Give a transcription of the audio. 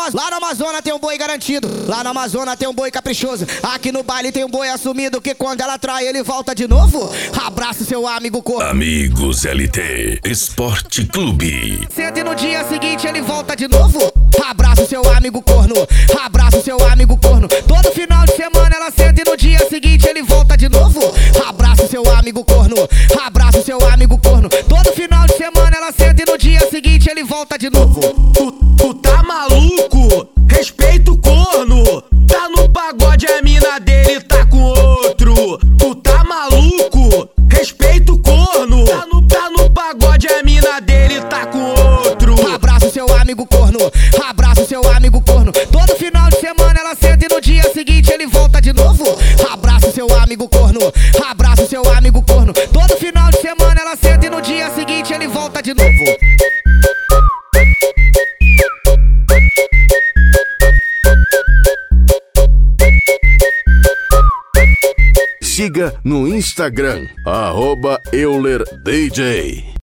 Lá na Amazônia tem um boi garantido. Lá na Amazônia tem um boi caprichoso. Aqui no baile tem um boi assumido que quando ela trai ele volta de novo. Abraça seu amigo corno. Amigos LT Esporte Clube. Senta e no dia seguinte ele volta de novo. Abraça seu amigo corno. Abraça seu amigo corno. Todo final de semana ela senta e no dia seguinte ele volta de novo. Abraça seu amigo corno. Abraça seu amigo corno. Todo final de semana ela senta e no dia seguinte ele volta de novo. Tu tá maluco? Respeita o corno. Tá no pagode, a mina dele tá com outro. Tu tá maluco? Respeita o corno. Tá no pagode, a mina dele tá com outro. Abraça seu amigo corno. Abraça seu amigo corno. Todo final de semana ela senta e no dia seguinte ele volta de novo. Abraça seu amigo corno. Abraça seu amigo corno. Todo final de semana ela senta e no dia seguinte ele volta de novo. Siga no Instagram @EulerDJ.